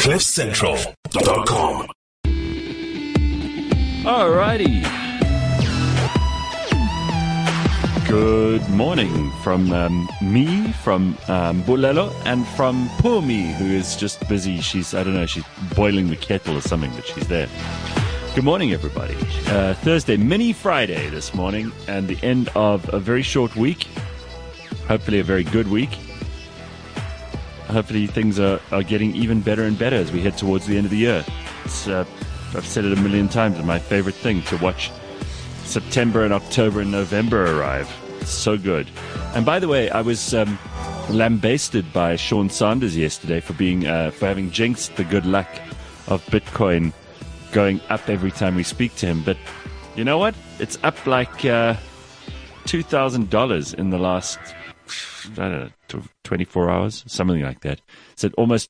CliffCentral.com. Alrighty. Good morning from me, from Bulelo, and from Pumi, who is just busy. She's boiling the kettle or something, but she's there. Good morning, everybody. Thursday, mini Friday this morning, and the end of a very short week. Hopefully a very good week. Hopefully things are getting even better and better as we head towards the end of the year. I've said it a million times, it's my favorite thing to watch September and October and November arrive. It's so good. And by the way, I was lambasted by Sean Sanders yesterday for having jinxed the good luck of Bitcoin going up every time we speak to him. But you know what? It's up like $2,000 in the last, 24 hours, something like that. It's at almost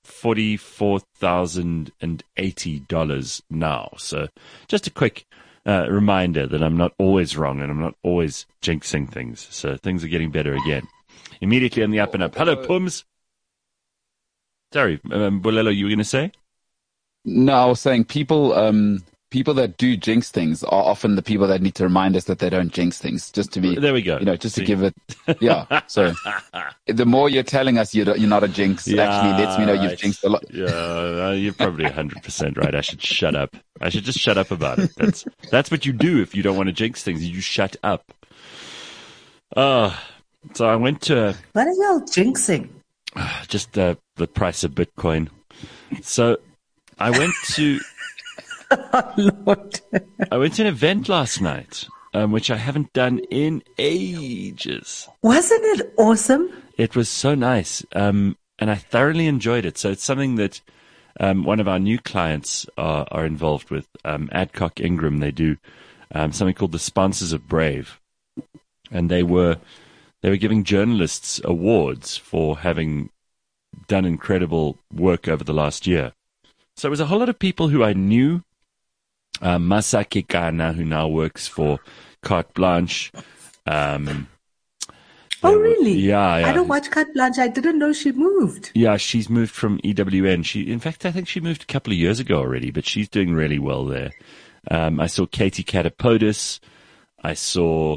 $44,080 now. So just a quick reminder that I'm not always wrong and I'm not always jinxing things. So things are getting better again. Immediately on the up and up. Hello, Pums. Sorry, Bulelo, you were going to say? No, I was saying people that do jinx things are often the people that need to remind us that they don't jinx things. Just to be, there we go. Just to give it, yeah. So the more you're telling us you're not a jinx, actually lets me know you've jinxed a lot. Yeah, you're probably 100% right. I should shut up. I should just shut up about it. That's what you do if you don't want to jinx things. You shut up. So I went to. What are y'all jinxing? Just the price of Bitcoin. So I went to. Oh, Lord. I went to an event last night, which I haven't done in ages. Wasn't it awesome? It was so nice, and I thoroughly enjoyed it. So it's something that one of our new clients are involved with, Adcock Ingram. They do something called the Sponsors of Brave, and they were giving journalists awards for having done incredible work over the last year. So it was a whole lot of people who I knew. Masaki Kana, who now works for Carte Blanche. Oh, really? Yeah. I don't watch Carte Blanche. I didn't know she moved. Yeah, she's moved from EWN. In fact, I think she moved a couple of years ago already, but she's doing really well there. I saw Katie Catapodis. I saw,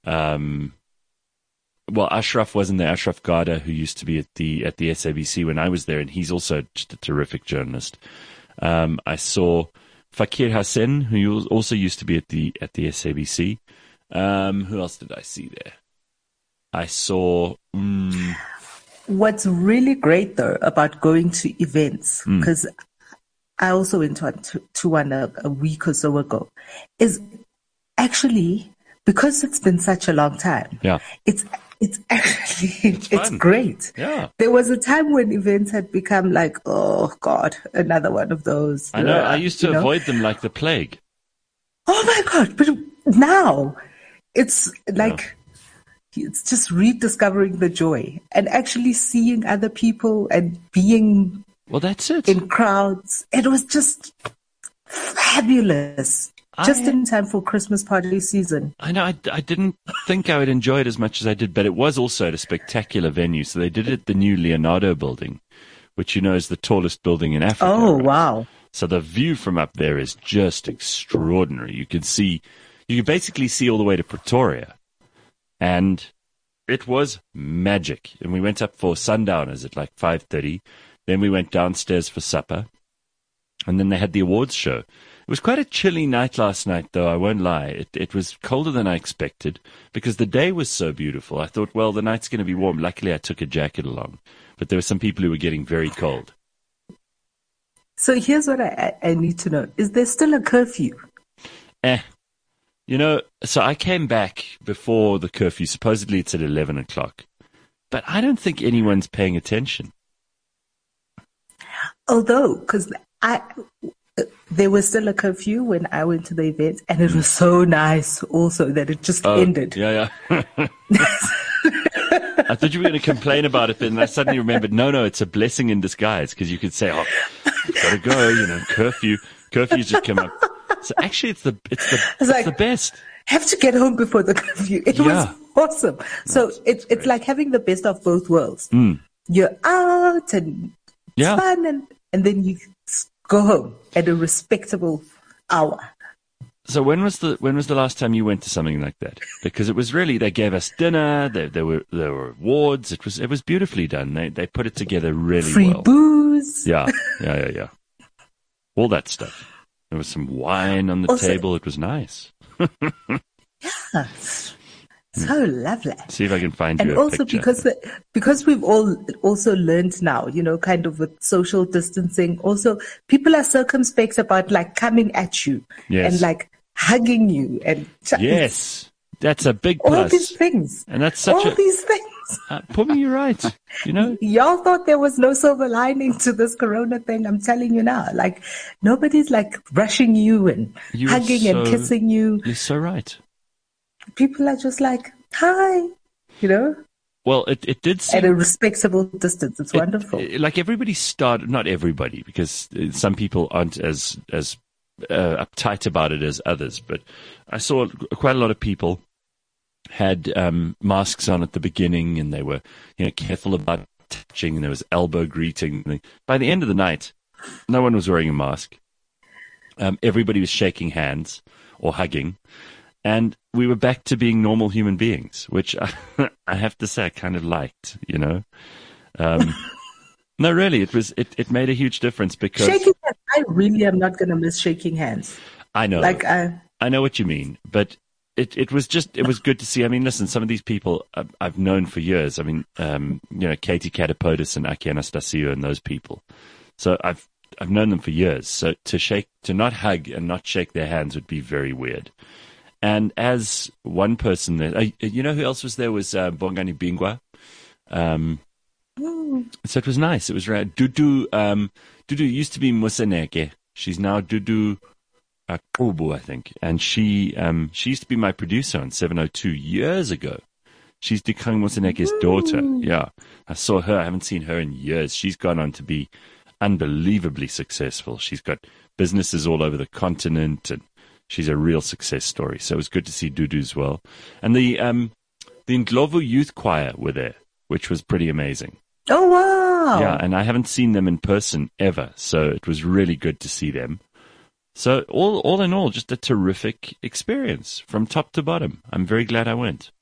Ashraf wasn't there. Ashraf Garda, who used to be at the SABC when I was there, and he's also just a terrific journalist. I saw Fakir Hassan, who also used to be at the SABC. Who else did I see there? I saw. What's really great though about going to events, because I also went to one a week or so ago, is actually because it's been such a long time. Yeah, it's great. Yeah. There was a time when events had become like, oh God, another one of those. I know. I used to avoid them like the plague. Oh my God. But now it's like, it's just rediscovering the joy and actually seeing other people and being that's it. In crowds. It was just fabulous. Just in time for Christmas party season. I know. I didn't think I would enjoy it as much as I did, but it was also at a spectacular venue. So they did it at the new Leonardo building, which is the tallest building in Africa. Oh, right? Wow. So the view from up there is just extraordinary. You can basically see all the way to Pretoria. And it was magic. And we went up for sundowners at like 5:30. Then we went downstairs for supper. And then they had the awards show. It was quite a chilly night last night, though, I won't lie. It was colder than I expected because the day was so beautiful. I thought, well, the night's going to be warm. Luckily, I took a jacket along. But there were some people who were getting very cold. So here's what I need to know. Is there still a curfew? So I came back before the curfew. Supposedly it's at 11 o'clock. But I don't think anyone's paying attention. Although, because there was still a curfew when I went to the event, and it was so nice also that it just ended. Yeah. I thought you were going to complain about it, but then I suddenly remembered, no, it's a blessing in disguise, because you could say, gotta go, curfews just come up. So actually, it's the best. Have to get home before the curfew. It was awesome. So it's like having the best of both worlds. You're out and it's fun, and and then you go home at a respectable hour. So when was the last time you went to something like that? Because it was really, they gave us dinner, there were awards, it was beautifully done. They put it together really Free well. booze. Yeah. All that stuff. There was some wine on the table. It was nice. Yeah, so lovely. See if I can find And you a also picture. because we've all also learned now, kind of with social distancing, also people are circumspect about like coming at you Yes. and like hugging you and Yes, that's a big all plus. these things. And that's such all these things. Pumi, you're right. Y'all thought there was no silver lining to this corona thing. I'm telling you now, like nobody's like rushing you and You are hugging and so- kissing you. You're so right. People are just like, hi, Well, it did seem at a respectable distance. It's wonderful. like everybody started, not everybody, because some people aren't as uptight about it as others. But I saw quite a lot of people had masks on at the beginning, and they were careful about touching, and there was elbow greeting. By the end of the night, no one was wearing a mask. Everybody was shaking hands or hugging, and we were back to being normal human beings, which I have to say I kind of liked. No, really, it made a huge difference because Shaking hands. I really am not going to miss shaking hands. I know, Like I know what you mean, but it was good to see. I mean, listen, some of these people I've known for years. I mean, Katie Catapodis and Aki Anastasio and those people. So I've known them for years. So to not hug and not shake their hands would be very weird. And as one person there, who else was there was Bongani Bingwa. So it was nice. It was right. Dudu used to be Museneke. She's now Dudu Kubu, I think. And she used to be my producer on 702 years ago. She's Dikang Museneke's daughter. Yeah. I saw her. I haven't seen her in years. She's gone on to be unbelievably successful. She's got businesses all over the continent, and she's a real success story. So it was good to see Dudu as well. And the Ndlovu Youth Choir were there, which was pretty amazing. oh wow. Yeah, and I haven't seen them in person ever, so it was really good to see them. So all in all, just a terrific experience from top to bottom. I'm very glad I went.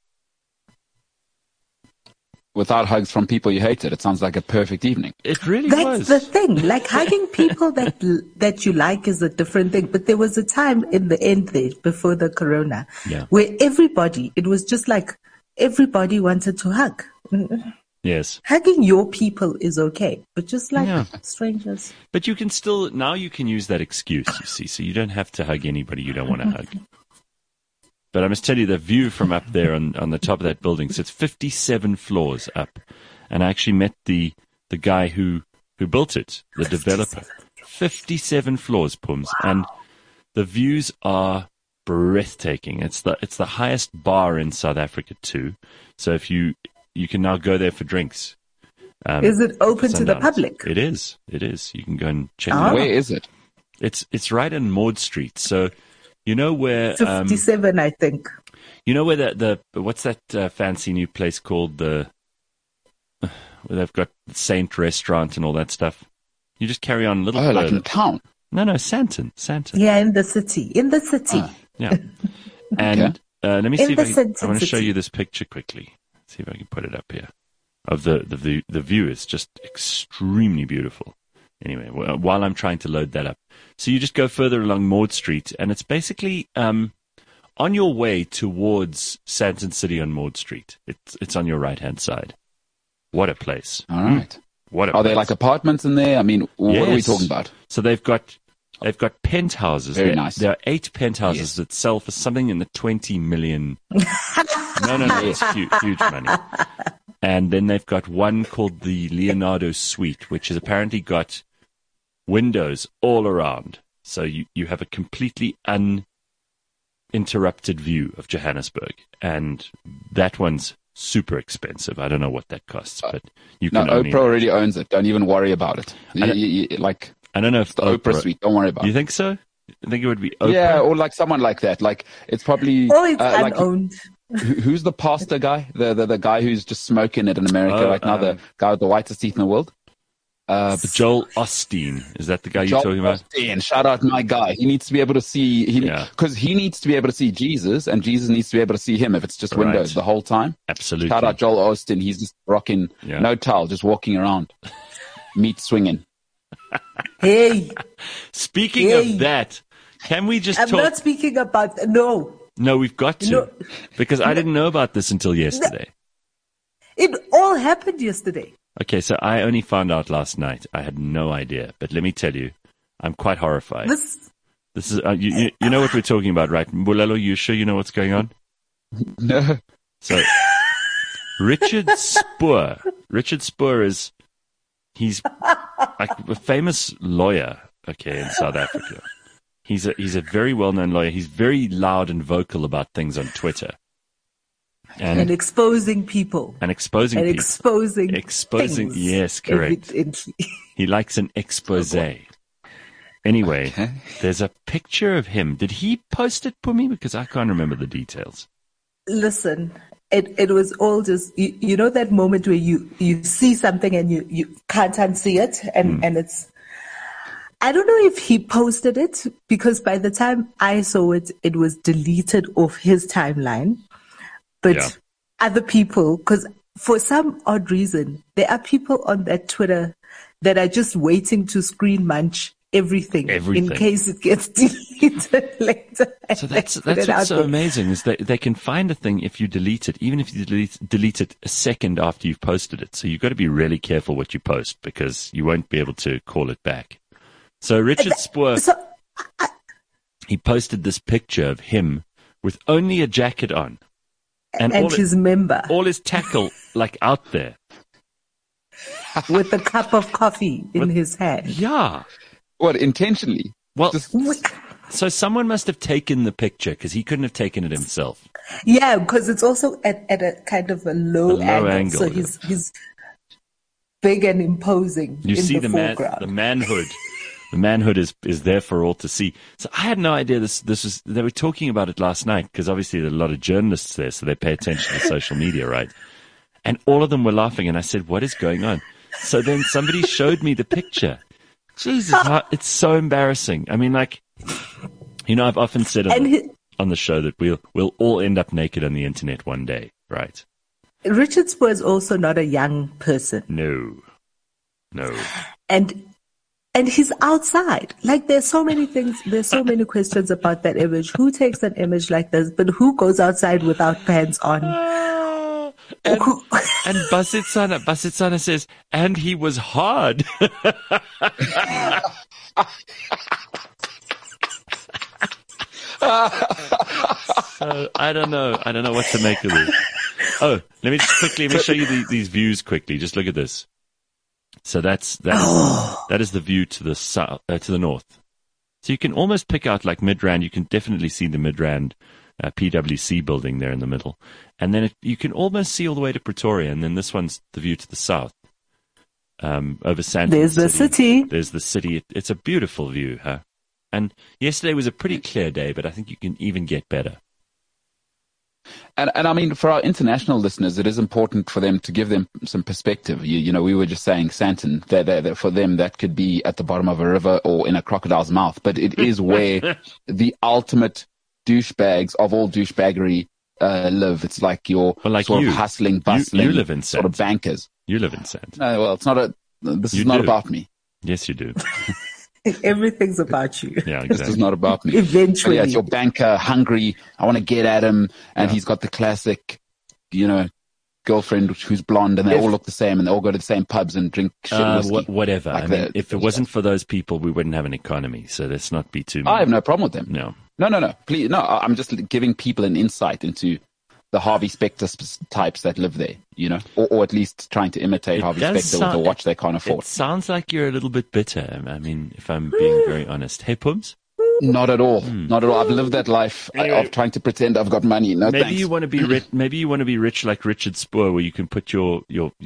Without hugs from people you hated, it sounds like a perfect evening. It really was. That's the thing. Like hugging people that you like is a different thing. But there was a time in the end there before the corona where it was just like everybody wanted to hug. Yes. Hugging your people is okay, but just like strangers. But you can use that excuse, you see, so you don't have to hug anybody you don't want to hug. But I must tell you, the view from up there on the top of that building, so it's 57 floors up. And I actually met the guy who built it, the developer. 57 floors, Pums. And the views are breathtaking. It's the highest bar in South Africa too. So if you can now go there for drinks. Is it open to the Sundowns. public? It is. You can go and check it Ah. out. Where is it? It's right in Maud Street. So you know where 57, I think. you know where the what's that fancy new place called, where they've got Saint Restaurant and all that stuff. You just carry on a little Oh, like further. in town. No, Santon. Yeah, in the city. Yeah. And let me see In the if I Santon want to show City. you this picture quickly. See if I can put it up here. Of the view is just extremely beautiful. Anyway, while I'm trying to load that up. So you just go further along Maud Street, and it's basically on your way towards Santon City on Maud Street. It's on your right-hand side. What a place. All right. What a Are place. there like apartments in there? I mean, what are we Yes. talking about? So they've got penthouses. Very there, nice. There are 8 penthouses Yes. that sell for something in the 20 million. No, it's huge money. And then they've got one called the Leonardo Suite, which has apparently got windows all around. So you have a completely uninterrupted view of Johannesburg. And that one's super expensive. I don't know what that costs, but you No, can only... Oprah already owns it. Don't even worry about it. Like I don't know if the Oprah suite. Don't worry about You it. think so? I think it would be Oprah. Yeah, or like someone like that. Like it's probably Or it's like unowned. who's the pastor guy? The guy who's just smoking it in America Oh, right now. The guy with the whitest teeth in the world. Joel Osteen. Is that the guy you're talking about? Osteen. Shout out my guy. He needs to be able to see, because he needs to be able to see Jesus, and Jesus needs to be able to see him if it's just windows the whole time. Absolutely. Shout out Joel Osteen. He's just rocking no towel, just walking around, meat swinging. Hey. Speaking of that, can we just I'm talk? not speaking about, no. No, we've got to. No. Because I didn't know about this until yesterday. It all happened yesterday. Okay, so I only found out last night. I had no idea. But let me tell you, I'm quite horrified. This is you know what we're talking about, right? Mbulelo, you sure you know what's going on? No. So, Richard Spoor he's like a famous lawyer, okay, in South Africa. He's a very well-known lawyer. He's very loud and vocal about things on Twitter. And exposing people. And exposing people. Exposing things. Yes, correct. He likes an expose. Anyway, there's a picture of him. Did he post it, Pumi? Because I can't remember the details. Listen, it was all just, you know that moment where you see something and you can't unsee it, and it's, I don't know if he posted it, because by the time I saw it, it was deleted off his timeline. But other people, because for some odd reason, there are people on that Twitter that are just waiting to screen munch everything in case it gets deleted later. So that's what's so amazing, is that they can find a thing if you delete it, even if you delete it a second after you've posted it. So you've got to be really careful what you post, because you won't be able to call it back. So Richard Spoor, he posted this picture of him with only a jacket on. And his member. All his tackle, like, out there. With a cup of coffee in his hand. Yeah. What, intentionally? Well, so someone must have taken the picture, because he couldn't have taken it himself. Yeah, because it's also at a kind of a low angle. So he's big and imposing. You see the manhood. The manhood is there for all to see. So I had no idea this was, they were talking about it last night, because obviously there are a lot of journalists there, so they pay attention to social media, right? And all of them were laughing, and I said, what is going on? So then somebody showed me the picture. Jesus, it's so embarrassing. I mean, like, you know, I've often said on the show that we'll all end up naked on the internet one day, right? Richard Spoor is also not a young person. No. And he's outside. Like, there's so many things, there's so many questions about that image. Who takes an image like this? But who goes outside without pants on? And Basitsana says, and he was hard. So I don't know what to make of this. Oh, let me show you these views quickly. Just look at this. So that is the view to the south, to the north. So you can almost pick out, like, Midrand. You can definitely see the Midrand PwC building there in the middle, and then you can almost see all the way to Pretoria. And then this one's the view to the south, over Sandton. There's the city. There's the city. It's a beautiful view, huh? And yesterday was a pretty clear day, but I think you can even get better. And I mean, for our international listeners, it is important for them to give them some perspective. You know, we were just saying Sandton, that for them, that could be at the bottom of a river or in a crocodile's mouth, but it is where the ultimate douchebags of all douchebaggery live. It's like your sort of hustling, bustling you live in sort of bankers. You live in Sandton. No, well, this is not about me. Yes, you do. Everything's about you. Yeah, exactly. This is not about me. Eventually. But yeah, it's your banker, hungry. I want to get at him. And he's got the classic, girlfriend who's blonde, and they all look the same, and they all go to the same pubs and drink shit whiskey. Whatever. Like, I mean, if it wasn't for those people, we wouldn't have an economy. So let's not be too... I have no problem with them. No. Please, no. I'm just giving people an insight into the Harvey Specter types that live there, or at least trying to imitate Harvey Specter with a watch they can't afford. It sounds like you're a little bit bitter. I mean, if I'm being very honest. Hey, Pums? Not at all. Not at all. I've lived that life of trying to pretend I've got money. No, maybe thanks. You want to be rich. Maybe you want to be rich like Richard Spoor, where you can put your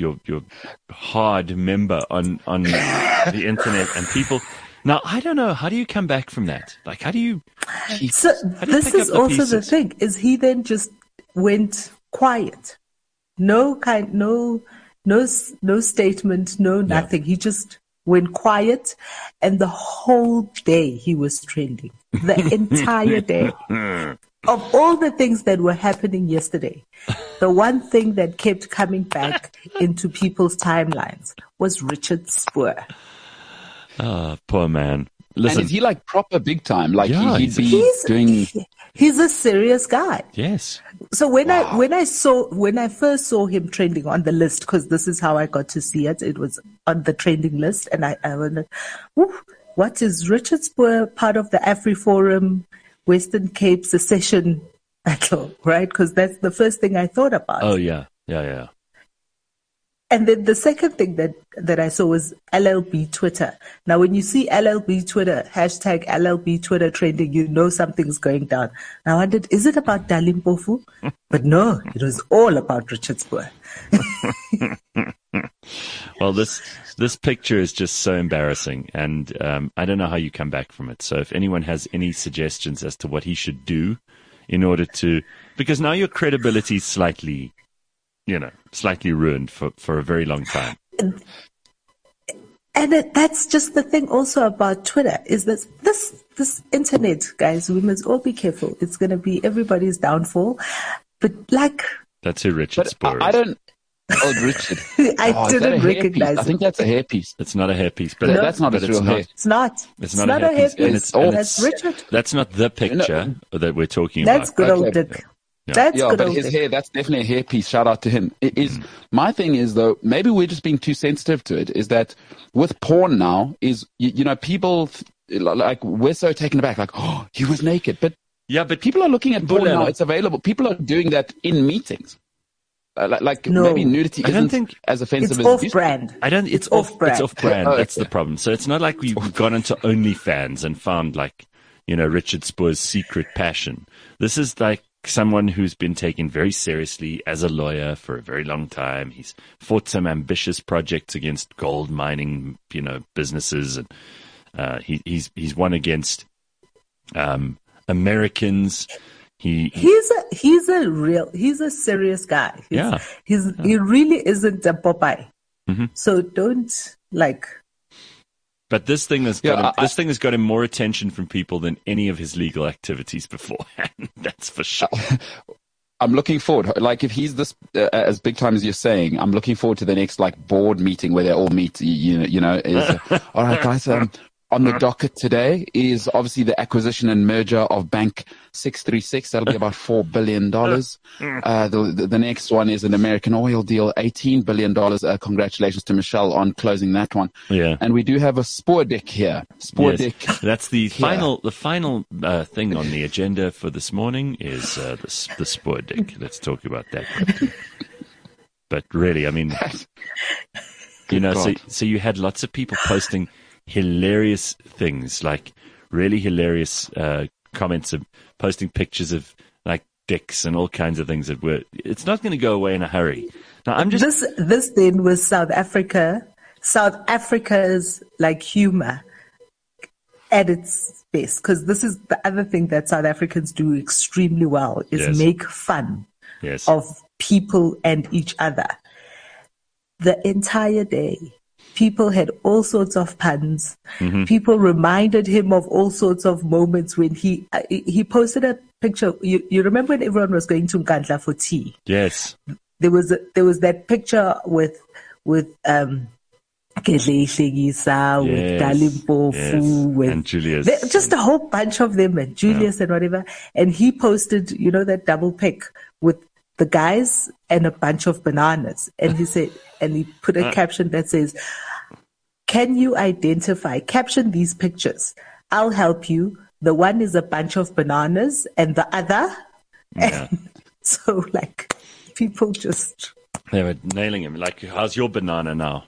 hard member on the internet, and people. Now, I don't know. How do you come back from that? Like, how do you? So this is also the thing. Is he then just went quiet? No statement. No nothing. He just went quiet, and the whole day he was trending. The entire day. Of all the things that were happening yesterday, the one thing that kept coming back into people's timelines was Richard Spoor. Oh, poor man. Listen, And is he like proper big time? Like Yeah, he'd be doing. He's a serious guy. yes. So when I first saw him trending on the list, because this is how I got to see it, it was on the trending list, and I wondered, what is Richard Spoor part of the AfriForum Western Cape secession battle, right? Because that's the first thing I thought about. Oh, yeah. Yeah. And then the second thing that I saw was LLB Twitter. Now, when you see LLB Twitter, hashtag LLB Twitter trending, you know something's going down. And I wondered, is it about Dalim Pofu? But no, it was all about Richard Spoor. Well, this picture is just so embarrassing, and I don't know how you come back from it. So if anyone has any suggestions as to what he should do in order to... Because now your credibility is slightly ruined for a very long time. And that's just the thing also about Twitter is that this internet, guys, we must all be careful. It's going to be everybody's downfall. But like... That's who Richard Spoor is. I don't. Oh, Richard. I didn't recognize I think that's a hairpiece. It's not a hairpiece, but That's not a but real hair. It's not. It's not a hairpiece. And hairpiece. and That's Richard. That's not the picture that we're talking That's about. good old Okay. Dick. Yeah. That's Yeah, good but old his Dick. hair, that's definitely a hairpiece. Shout out to him. It is my thing is though, maybe we're just being too sensitive to it, is that with porn now is, you know, people like, we're so taken aback, like, oh, he was naked. But Yeah, but people are looking at porn Bulelo. now. It's available. People are doing that in meetings. Like No. maybe nudity I don't isn't think- as offensive It's as it used to be. off-brand. I don't. It's off-brand. It's off-brand. Oh, That's okay. the problem. So it's not like we've gone into OnlyFans and found like, you know, Richard Spoor's secret passion. This is like someone who's been taken very seriously as a lawyer for a very long time. He's fought some ambitious projects against gold mining, you know, businesses, and he's won against Americans. He's a serious guy. Yeah. He really isn't a Popeye. Mhm. So don't like. But this thing has Yeah, got him, this thing has got him more attention from people than any of his legal activities beforehand. That's for sure. I'm looking forward. Like if he's this as big time as you're saying, I'm looking forward to the next like board meeting where they all meet. You know, is all right, guys. On the docket today is obviously the acquisition and merger of Bank 636. That'll be about $4 billion. The next one is an American oil deal, $18 billion. Congratulations to Michelle on closing that one. Yeah. And we do have a Spoor Dick here. Spoor Dick. That's the final thing on the agenda for this morning is the Spoor Dick. Let's talk about that quickly. But really, I mean, you know, so you had lots of people posting hilarious things, like really hilarious comments, of posting pictures of like dicks and all kinds of things that were. It's not going to go away in a hurry. Now I'm just This then was South Africa. South Africa's like humor at its best, because this is the other thing that South Africans do extremely well is Yes. make fun yes, of people and each other. The entire day, people had all sorts of puns. Mm-hmm. People reminded him of all sorts of moments when he posted a picture. You remember when everyone was going to Nkandla for tea? yes, There was that picture with Gedle Ihlekisa, with Yes, Dalim Pofu, yes. with And Julius. just a whole bunch of them, and Julius and whatever. And he posted, you know, that double pic with the guys and a bunch of bananas. And he said, and he put a caption that says, "Can you caption these pictures? I'll help you. The one is a bunch of bananas and the other." yeah. So like people just, They were nailing him. Like, how's your banana now?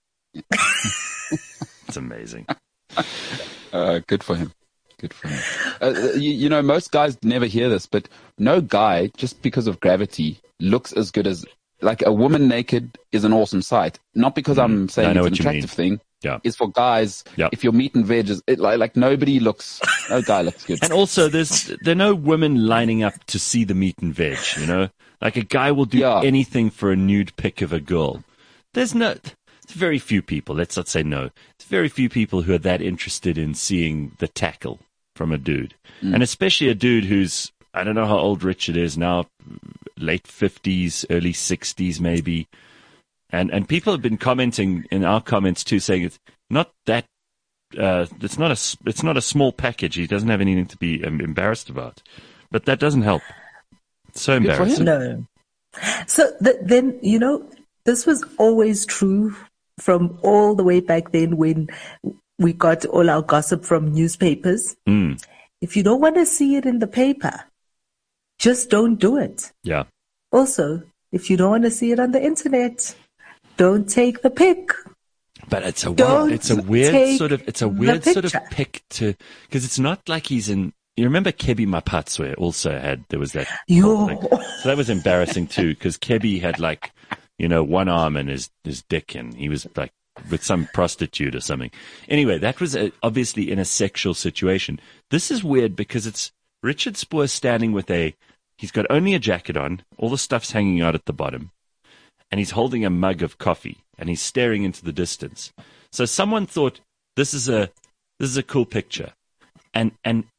It's amazing. Good for him. Good for him. You know, most guys never hear this, but no guy, just because of gravity, looks as good as, like, a woman naked is an awesome sight. Not because I'm saying I know it's an what you mean. attractive thing. Yeah. Is for guys. Yeah. If your meat and veg is like no guy looks good. And also, there are no women lining up to see the meat and veg, you know? Like, a guy will do Yeah. anything for a nude pic of a girl. There's it's very few people. Let's not say no. It's very few people who are that interested in seeing the tackle from a dude, and especially a dude who's, I don't know how old Richard is now, late 50s, early 60s maybe. And people have been commenting in our comments too, saying it's not that, it's not a small package. He doesn't have anything to be embarrassed about. But that doesn't help. It's so embarrassing. No. So then, this was always true from all the way back then when we got all our gossip from newspapers. If you don't want to see it in the paper, just don't do it. Yeah. Also, if you don't want to see it on the internet, don't take the pic. But it's a Don't weird take sort of the pick to, because it's not like he's in. You remember Kebi Mapatswe also there was that. Yo. So that was embarrassing too, because Kebi had one arm and his dick, and he was like with some prostitute or something. Anyway, that was obviously in a sexual situation. This is weird because it's Richard Spoor standing with he's got only a jacket on, all the stuff's hanging out at the bottom, and he's holding a mug of coffee, and he's staring into the distance. So someone thought this is a cool picture, and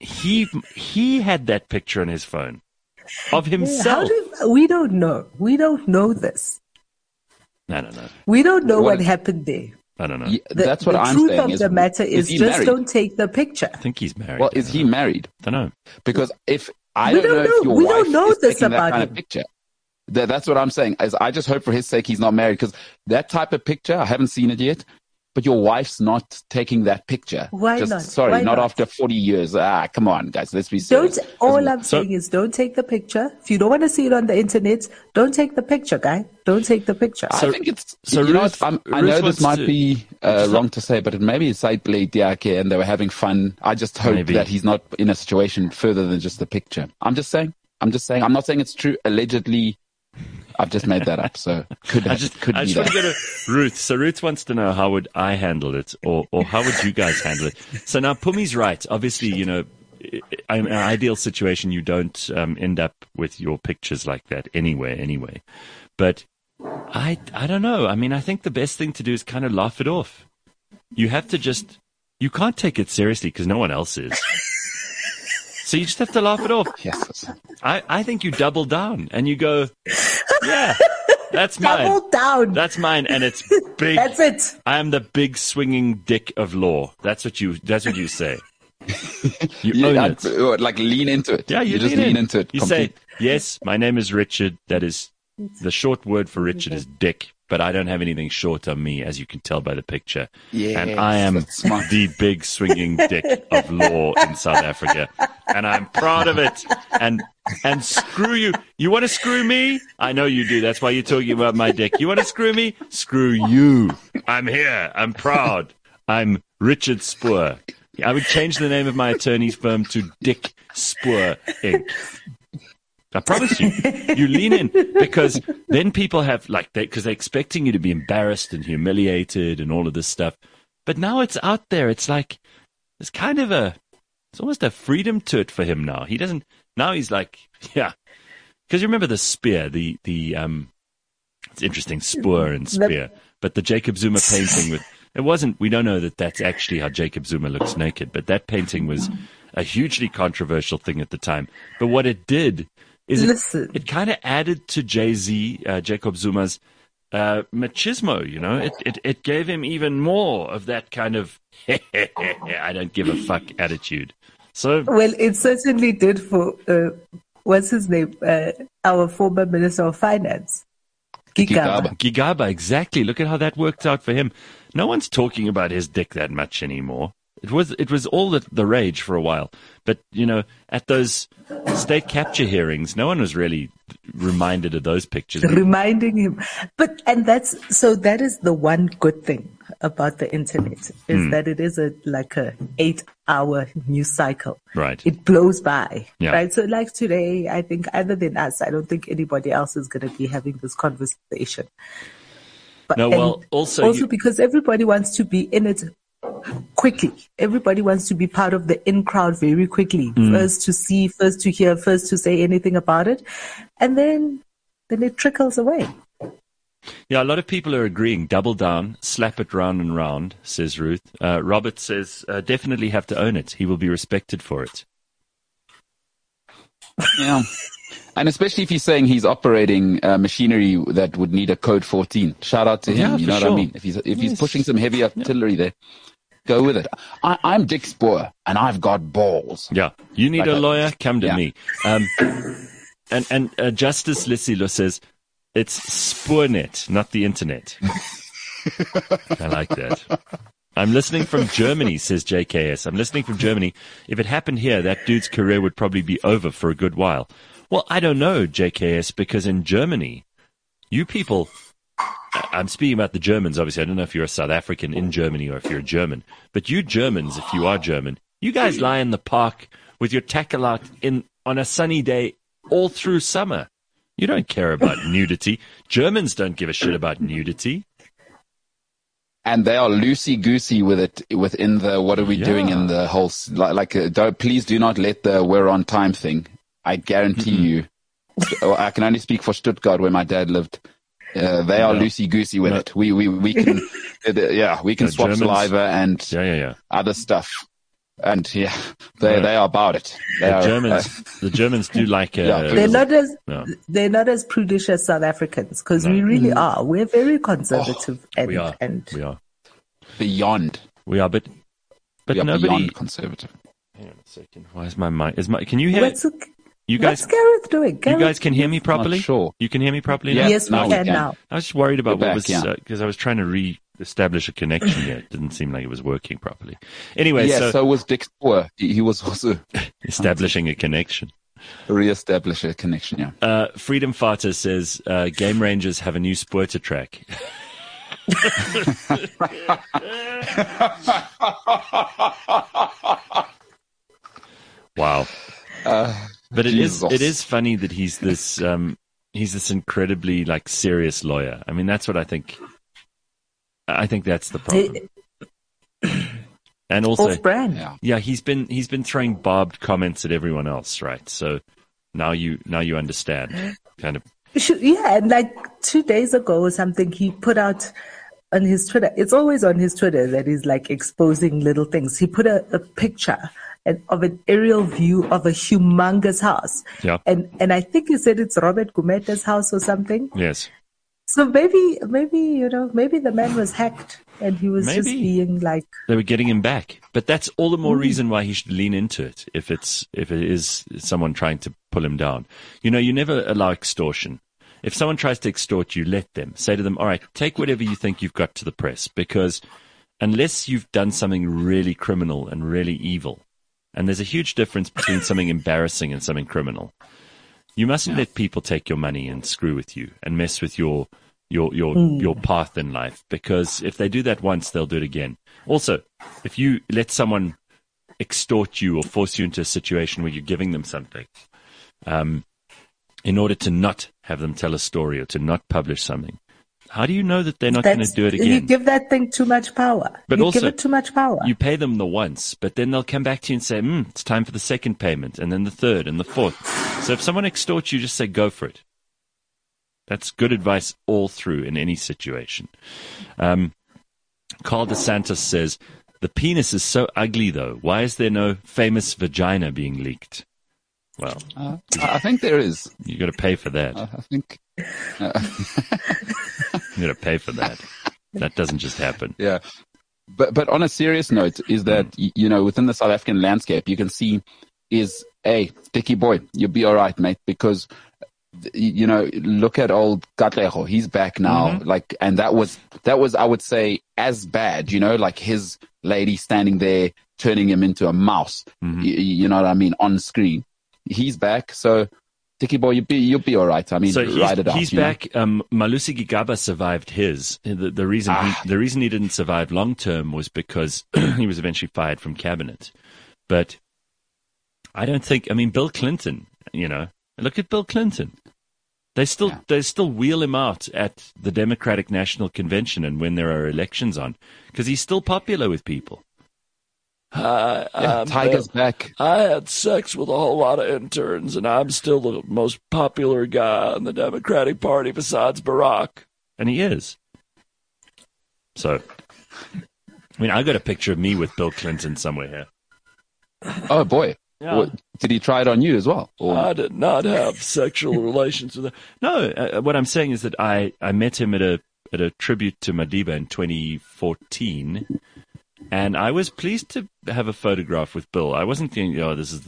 he had that picture on his phone of himself. We don't know. We don't know this. I don't know. We don't know what happened there. I don't know. That's what I'm saying. The truth of the matter is just married? Don't take the picture. I think he's married. Well, is he married? I don't know. Because if I We don't know don't if your know. We wife don't know is this taking that about kind him. of picture. That's what I'm saying. I just hope for his sake he's not married, because that type of picture, I haven't seen it yet, but your wife's not taking that picture. Why not? Sorry, Why not not? after 40 years. Come on, guys, let's be serious. All I'm saying is don't take the picture. If you don't want to see it on the internet, don't take the picture, guy. Don't take the picture. I think it's, so you know Ruth- what, I Ruth know wants this might to- be wrong to say, but maybe it's side blade Diake and they were having fun. I just hope Maybe. that he's not in a situation further than just the picture. I'm just saying. I'm not saying it's true. Allegedly, I've just made that up. So could I be just want to that. go to Ruth. So Ruth wants to know, how would I handle it, or how would you guys handle it? So now Pumi's right. Obviously, in an ideal situation, you don't end up with your pictures like that anyway. But I don't know. I mean, I think the best thing to do is kind of laugh it off. You have to you can't take it seriously because no one else is. So you just have to laugh it off. Yes. I think you double down and you go, yeah, that's mine. Double down. That's mine, and it's big. That's it. I am the big swinging dick of law. That's what you say. You own it. Like lean into it. Yeah, you just lean into it. You say, yes, my name is Richard. That is, the short word for Richard is dick, but I don't have anything short on me, as you can tell by the picture. Yes, and I am that's smart. the big swinging dick of law in South Africa, and I'm proud of it. And screw you. You want to screw me? I know you do. That's why you're talking about my dick. You want to screw me? Screw you. I'm here. I'm proud. I'm Richard Spoor. I would change the name of my attorney's firm to Dick Spoor Inc. I promise you. You lean in, because then people have because they're expecting you to be embarrassed and humiliated and all of this stuff. But now it's out there. It's like, there's kind of it's almost a freedom to it for him now. He doesn't, now he's like, yeah. Because you remember the spear, it's interesting, Spoor and spear. But the Jacob Zuma painting we don't know that that's actually how Jacob Zuma looks naked, but that painting was a hugely controversial thing at the time. But what it did is it kind of added to Jacob Zuma's machismo, It gave him even more of that kind of I don't give a fuck attitude. So Well, it certainly did for, what's his name? Our former Minister of Finance. Gigaba, exactly. Look at how that worked out for him. No one's talking about his dick that much anymore. It was all the rage for a while. But, at those state capture hearings, no one was really reminded of those pictures. Reminding him. That is the one good thing about the internet, is that it is like a 8-hour news cycle. Right. It blows by. Yeah. Right. So like today, I think other than us, I don't think anybody else is going to be having this conversation. But, No, well, also because everybody wants to be in it quickly. Everybody wants to be part of the in crowd very quickly. First to see, first to hear, first to say anything about it. And then it trickles away. Yeah, a lot of people are agreeing. Double down, slap it round and round, says Ruth. Robert says, definitely have to own it. He will be respected for it. Yeah. And especially if he's saying he's operating machinery that would need a code 14. Shout out to him. Yeah, you know for what sure. I mean? If he's pushing some heavy artillery there, go with it. I'm Dick Spoor, and I've got balls. Yeah. You need a lawyer? Come to Yeah. me. And Justice Lissilo says, it's Spoornet, not the internet. I like that. I'm listening from Germany, says JKS. I'm listening from Germany. If it happened here, that dude's career would probably be over for a good while. Well, I don't know, JKS, because in Germany, you people, I'm speaking about the Germans, obviously. I don't know if you're a South African in Germany or if you're a German, but you Germans, if you are German, you guys lie in the park with your tackle out on a sunny day all through summer. You don't care about nudity. Germans don't give a shit about nudity. And they are loosey-goosey with it within the what are we doing in the whole, please do not let the we're on time thing. I guarantee you, I can only speak for Stuttgart where my dad lived. They are loosey-goosey with it. We can, we can swap Germans, saliva and other stuff. And they are about it. The Germans do like they're not as prudish as South Africans, because we really are. We're very conservative we are beyond. We are, but we are nobody beyond conservative. Hang on a second. Why is my mic? Can you hear? What's Gareth doing? You guys can hear me properly? Not sure. You can hear me properly now? Yeah, Yes, we now can now. I was just worried about You're what was, back, because I was trying to re-establish a connection here. It didn't seem like it was working properly. Anyway, so was Dick Spoor. He was also establishing a connection. Re-establish a connection, yeah. Freedom Fighter says, Game Rangers have a new Spoorter track. Wow. But it is funny that he's this incredibly serious lawyer. I mean, that's what I think. I think that's the problem. And also, off-brand. Yeah, he's been throwing barbed comments at everyone else, right? So now you understand, kind of. Yeah, and 2 days ago or something, he put out on his Twitter. It's always on his Twitter that he's exposing little things. He put a picture of an aerial view of a humongous house. Yeah. And I think he said it's Robert Gumeta's house or something. Yes. So maybe the man was hacked and he was just being they were getting him back. But that's all the more reason why he should lean into it if it is someone trying to pull him down. You never allow extortion. If someone tries to extort you, let them. Say to them, all right, take whatever you think you've got to the press, because unless you've done something really criminal and really evil, and there's a huge difference between something embarrassing and something criminal, you mustn't let people take your money and screw with you and mess with your path in life, because if they do that once, they'll do it again. Also, if you let someone extort you or force you into a situation where you're giving them something, in order to not have them tell a story or to not publish something, how do you know that they're not going to do it again? You give that thing too much power. But you also, give it too much power. You pay them the once, but then they'll come back to you and say, it's time for the second payment, and then the third and the fourth. So if someone extorts you, just say, go for it. That's good advice all through in any situation. Carl DeSantis says, the penis is so ugly, though. Why is there no famous vagina being leaked? Well, I think there is. You got to pay for that. I think. You got to pay for that. That doesn't just happen. Yeah. But on a serious note, is that, within the South African landscape, you can see Dickie boy, you'll be all right, mate, because, look at old Katlego. He's back now. And that was, I would say, as bad, his lady standing there, turning him into a mouse. You know what I mean? On screen. He's back. So, Dickie boy, you'll be all right. I mean, ride it out. He's back. Malusi Gigaba survived his. The reason he didn't survive long term was because he was eventually fired from cabinet. But I don't think. I mean, Bill Clinton. Look at Bill Clinton. They still wheel him out at the Democratic National Convention and when there are elections on, because he's still popular with people. Tiger's back. I had sex with a whole lot of interns, and I'm still the most popular guy in the Democratic Party besides Barack. And he is. So, I mean, I got a picture of me with Bill Clinton somewhere here. Oh, boy. Yeah. What, did he try it on you as well? Or? I did not have sexual relations with her. No, what I'm saying is that I met him at a tribute to Madiba in 2014, and I was pleased to have a photograph with Bill. I wasn't thinking, this is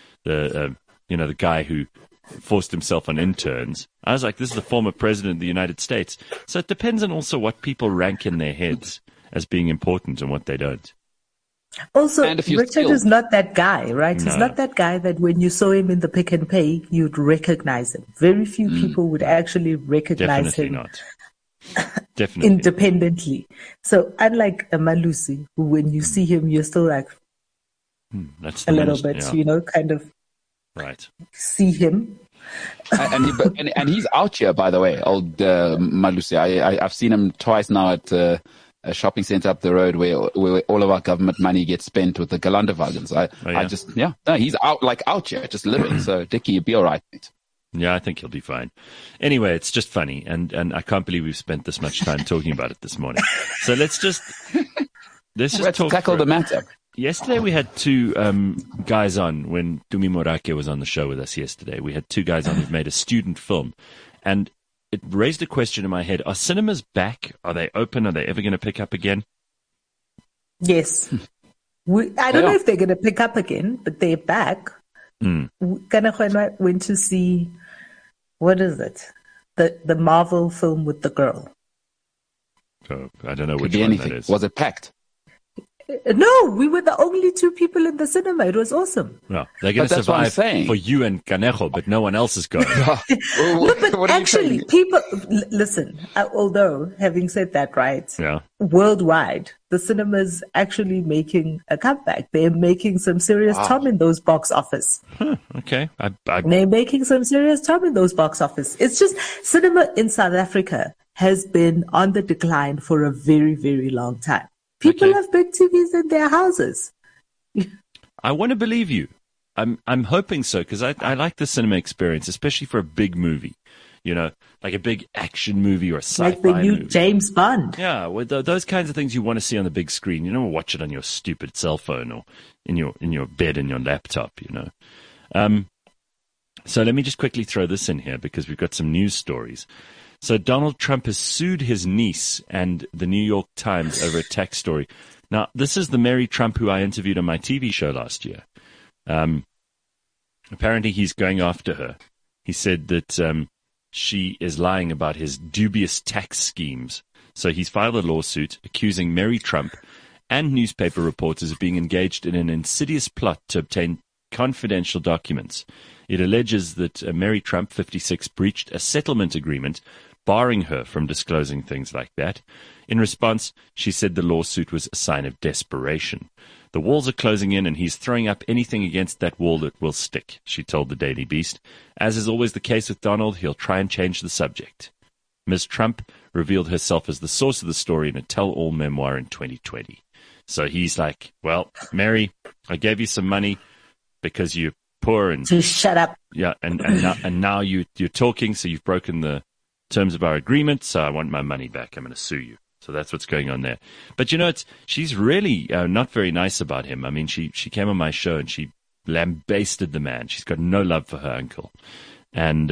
the guy who forced himself on interns. I was like, this is the former president of the United States. So it depends on also what people rank in their heads as being important and what they don't. Also, Richard is not that guy, right? No. He's not that guy that when you saw him in the Pick and Pay, you'd recognize him. Very few people would actually recognize Definitely him. not. Definitely. Independently. So unlike Malusi, who when you see him, you're still like That's a little bit, kind of right. see him. and he's out here, by the way, old Malusi. I've seen him twice now at a shopping center up the road where all of our government money gets spent with the Galanderwagens. He's out here, just living. So, Dickie, you'll be all right, mate. Yeah, I think he'll be fine. Anyway, it's just funny, and I can't believe we've spent this much time talking about it this morning. So let's tackle the matter. Yesterday we had two guys on when Tumi Morake was on the show with us yesterday. We had two guys on who've made a student film, and it raised a question in my head. Are cinemas back? Are they open? Are they ever going to pick up again? Yes. I don't know if they're going to pick up again, but they're back. Kanahwana went to see, what is it? The Marvel film with the girl. Oh, I don't know Could which be one anything. that is. Was it packed? No, we were the only two people in the cinema. It was awesome. Well, they're going to survive for you and Kanejo, but no one else is going. But actually, people, listen, although having said that, right, worldwide, the cinema's actually making a comeback. They're making some serious time in those box office. Okay. They're making some serious time in those box office. It's just cinema in South Africa has been on the decline for a very, very long time. People have big TVs in their houses. I want to believe you. I'm hoping so, because I like the cinema experience, especially for a big movie. Like a big action movie or a sci-fi like the new movie. James Bond. Yeah, with those kinds of things you want to see on the big screen. You don't watch it on your stupid cell phone or in your bed in your laptop. So let me just quickly throw this in here because we've got some news stories. So Donald Trump has sued his niece and the New York Times over a tax story. Now, this is the Mary Trump who I interviewed on my TV show last year. Apparently, he's going after her. He said that she is lying about his dubious tax schemes. So he's filed a lawsuit accusing Mary Trump and newspaper reporters of being engaged in an insidious plot to obtain confidential documents. It alleges that Mary Trump, 56, breached a settlement agreement barring her from disclosing things like that. In response, she said the lawsuit was a sign of desperation. The walls are closing in and he's throwing up anything against that wall that will stick, she told the Daily Beast. As is always the case with Donald, he'll try and change the subject. Ms. Trump revealed herself as the source of the story in a tell-all memoir in 2020. So he's like, well, Mary, I gave you some money because you're poor and... To shut up. Yeah, and now you're talking, so you've broken the terms of our agreement, so I want my money back. I'm going to sue you. So that's what's going on there. But, she's really not very nice about him. I mean, she came on my show and she lambasted the man. She's got no love for her uncle. And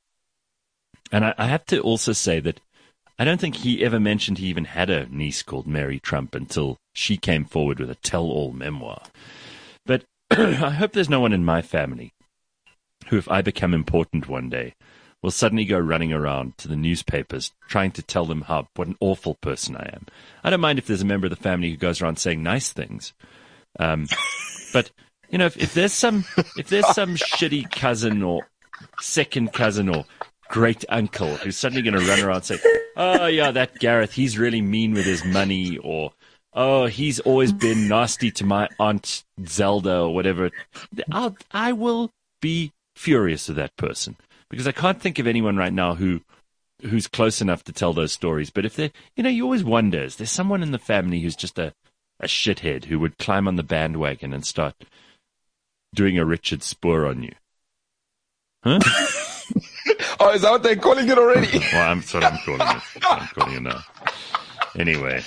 I have to also say that I don't think he ever mentioned he even had a niece called Mary Trump until she came forward with a tell-all memoir. But I hope there's no one in my family who, if I become important one day, will suddenly go running around to the newspapers trying to tell them what an awful person I am. I don't mind if there's a member of the family who goes around saying nice things. But, if there's some shitty cousin or second cousin or great uncle who's suddenly going to run around and say, oh, yeah, that Gareth, he's really mean with his money, or, oh, he's always been nasty to my Aunt Zelda or whatever, I will be furious with that person. Because I can't think of anyone right now who's close enough to tell those stories. But if you always wonder, is there someone in the family who's just a shithead who would climb on the bandwagon and start doing a Richard Spoor on you? Huh? Oh, is that what they're calling it already? Well, that's what I'm calling it. I'm calling it now. Anyway.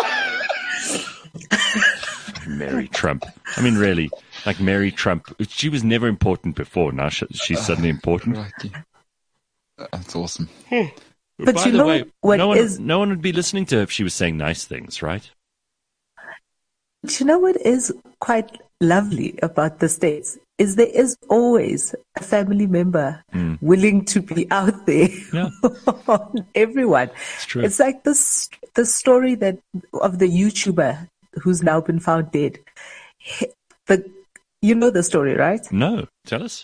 Mary Trump. I mean, really, like Mary Trump. She was never important before. Now she's suddenly important. Right. That's awesome. But by you the know way, what no one would be listening to her if she was saying nice things, right? you know what is quite lovely about the States is there is always a family member willing to be out there Yeah. on everyone. It's true. It's like the story that of the YouTuber who's now been found dead. You know the story, right? No, tell us.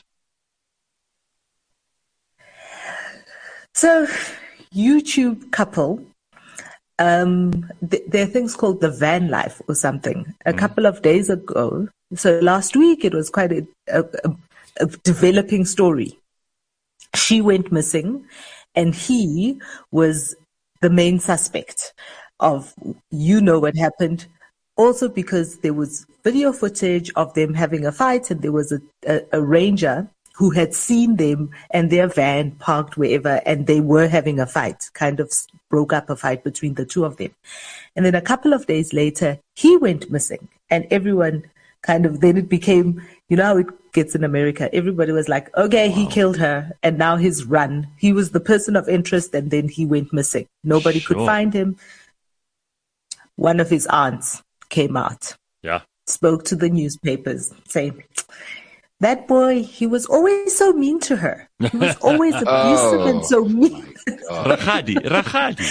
So, YouTube couple, there are things called the van life or something. A couple of days ago, so last week it was quite a developing story. She went missing, and he was the main suspect of what happened. Also because there was video footage of them having a fight, and there was a ranger who had seen them and their van parked wherever, and they were having a fight, kind of broke up a fight between the two of them. And then a couple of days later, he went missing, and everyone then it became, you know how it gets in America. Everybody was like, okay, he killed her, and now he's run. He was the person of interest, and then he went missing. Nobody could find him. One of his aunts came out, spoke to the newspapers saying, that boy, he was always so mean to her. He was always abusive and so mean. Rakhadi.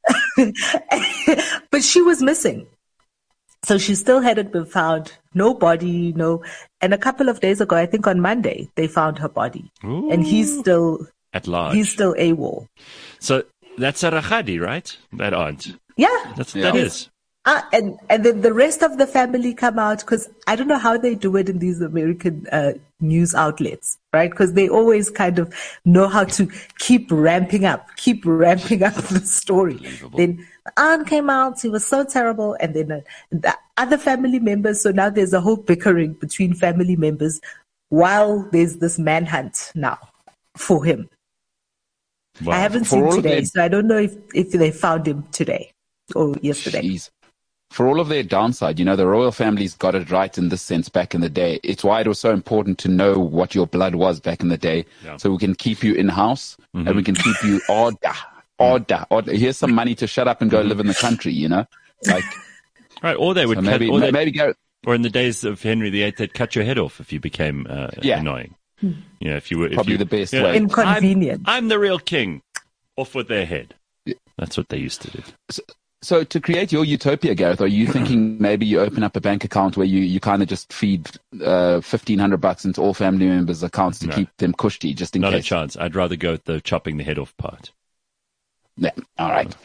But she was missing. So she still hadn't been found. No body, no. And a couple of days ago, I think on Monday, they found her body. Ooh. And he's still at large. He's still AWOL. So that's a Rakhadi, right? That aunt. Yeah. That is. And then the rest of the family come out, because I don't know how they do it in these American news outlets, right? Because they always kind of know how to keep ramping up the story. Then the aunt came out, he was so terrible, and then the other family members. So now there's a whole bickering between family members while there's this manhunt now for him. Wow. I haven't seen today, so I don't know if they found him today or yesterday. Jeez. For all of their downside, the royal families got it right in this sense back in the day. It's why it was so important to know what your blood was back in the day, so we can keep you in-house and we can keep you order. Here's some money to shut up and go live in the country, Like, right, or they would maybe go. Or in the days of Henry VIII, they'd cut your head off if you became annoying. If you were probably the best way. Inconvenient. I'm the real king. Off with their head. That's what they used to do. So to create your utopia, Gareth, are you thinking maybe you open up a bank account where you kind of just feed $1,500 into all family members' accounts to keep them cushy, just in case? Not a chance. I'd rather go with the chopping the head off part. Yeah. All right.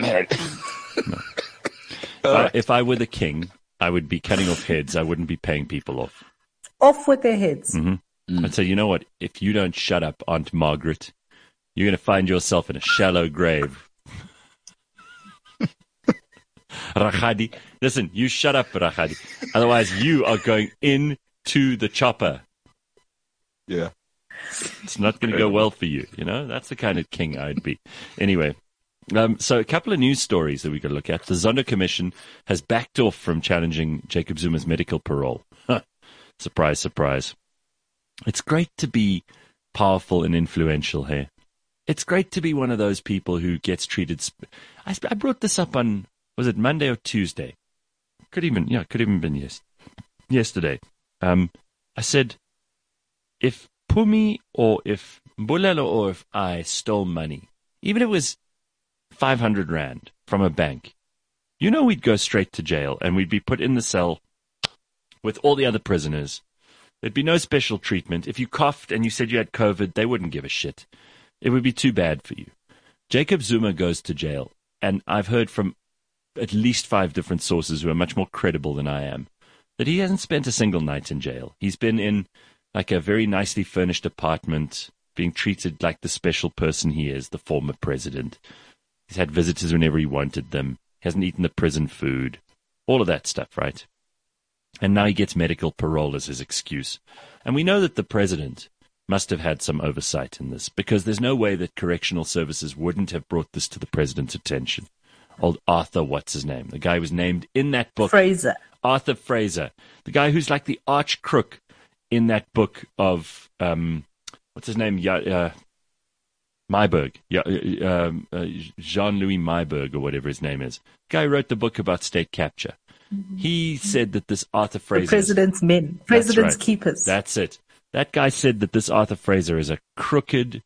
If I were the king, I would be cutting off heads. I wouldn't be paying people off. Off with their heads. Mm-hmm. I'd say, you know what? If you don't shut up, Aunt Margaret, you're going to find yourself in a shallow grave. Rakhadi, listen, you shut up, Rakhadi. Otherwise, you are going into the chopper. Yeah. It's not going to go well for you, That's the kind of king I'd be. Anyway, so a couple of news stories that we could look at. The Zondo Commission has backed off from challenging Jacob Zuma's medical parole. Surprise, surprise. It's great to be powerful and influential here. It's great to be one of those people who gets treated. I brought this up on, was it Monday or Tuesday? Could even been yesterday. I said, if Pumi or if Mbulelo or if I stole money, even if it was 500 Rand from a bank, we'd go straight to jail and we'd be put in the cell with all the other prisoners. There'd be no special treatment. If you coughed and you said you had COVID, they wouldn't give a shit. It would be too bad for you. Jacob Zuma goes to jail, and I've heard from at least 5 different sources who are much more credible than I am, that he hasn't spent a single night in jail. He's been in like a very nicely furnished apartment, being treated like the special person he is, the former president. He's had visitors whenever he wanted them. He hasn't eaten the prison food. All of that stuff, right? And now he gets medical parole as his excuse. And we know that the president must have had some oversight in this, because there's no way that correctional services wouldn't have brought this to the president's attention. Old Arthur, what's his name? The guy was named in that book. Fraser. Arthur Fraser. The guy who's like the arch crook in that book of, what's his name? Myburgh. Jean-Louis Myburgh, or whatever his name is. The guy who wrote the book about state capture. He said that this Arthur Fraser... The president's men. President's right. keepers. That's it. That guy said that this Arthur Fraser is a crooked,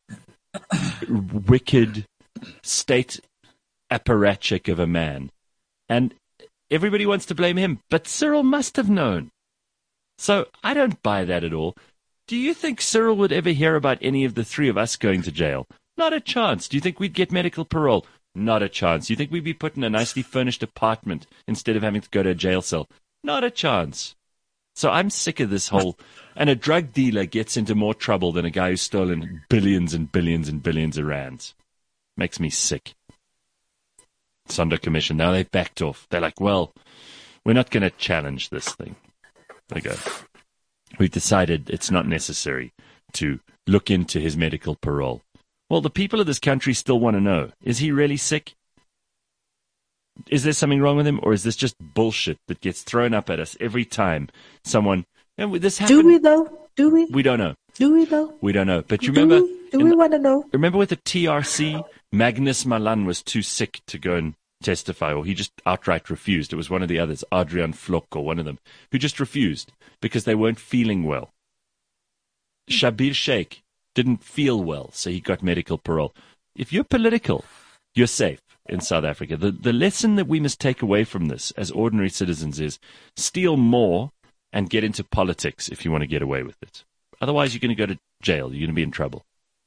wicked, state apparatchik of a man. And everybody wants to blame him, but Cyril must have known. So I don't buy that at all. Do you think Cyril would ever hear about any of the three of us going to jail? Not a chance. Do you think we'd get medical parole? Not a chance. Do you think we'd be put in a nicely furnished apartment instead of having to go to a jail cell? Not a chance. So I'm sick of this whole... And a drug dealer gets into more trouble than a guy who's stolen billions and billions and billions of rands. Makes me sick. Sonder Commission, now they've backed off. They're like, well, we're not going to challenge this thing. They go, we've decided it's not necessary to look into his medical parole. Well, the people of this country still want to know, is he really sick? Is there something wrong with him, or is this just bullshit that gets thrown up at us every time someone... this happened? Do we, though? Do we? We don't know. Do we, though? We don't know. But you remember... Do we want to know? Remember with the TRC, Magnus Malan was too sick to go and testify, or he just outright refused. It was one of the others, Adrian Flock or one of them, who just refused because they weren't feeling well. Shabir Sheikh didn't feel well, so he got medical parole. If you're political, you're safe in South Africa. The lesson that we must take away from this as ordinary citizens is steal more and get into politics if you want to get away with it. Otherwise, you're going to go to jail. You're going to be in trouble.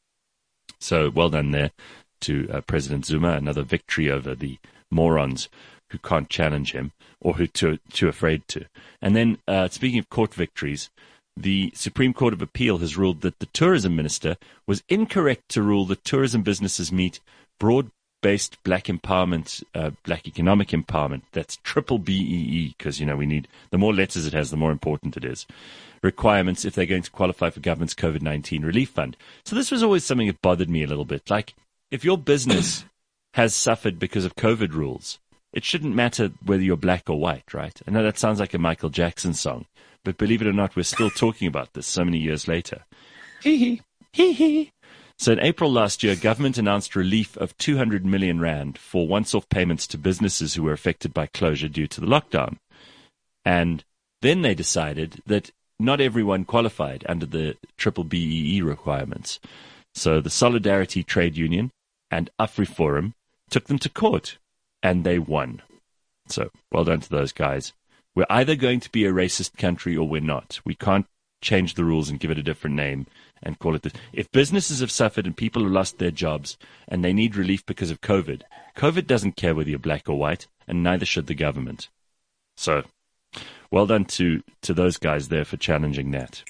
So well done there to President Zuma, another victory over the morons who can't challenge him or who are too afraid to. And then, speaking of court victories, the Supreme Court of Appeal has ruled that the tourism minister was incorrect to rule that tourism businesses meet broad-based black empowerment, black economic empowerment. That's triple BEE, because, we need, the more letters it has, the more important it is. Requirements if they're going to qualify for government's COVID-19 relief fund. So this was always something that bothered me a little bit. Like, if your business has suffered because of COVID rules, it shouldn't matter whether you're black or white, right? I know that sounds like a Michael Jackson song, but believe it or not, we're still talking about this so many years later. Hee hee. So in April last year, government announced relief of 200 million rand for once-off payments to businesses who were affected by closure due to the lockdown. And then they decided that not everyone qualified under the triple BEE requirements. So the Solidarity Trade Union and AfriForum took them to court, and they won. So well done to those guys. We're either going to be a racist country or we're not. We can't change the rules and give it a different name and call it this. If businesses have suffered and people have lost their jobs and they need relief because of COVID, COVID doesn't care whether you're black or white, and neither should the government. So well done to those guys there for challenging that.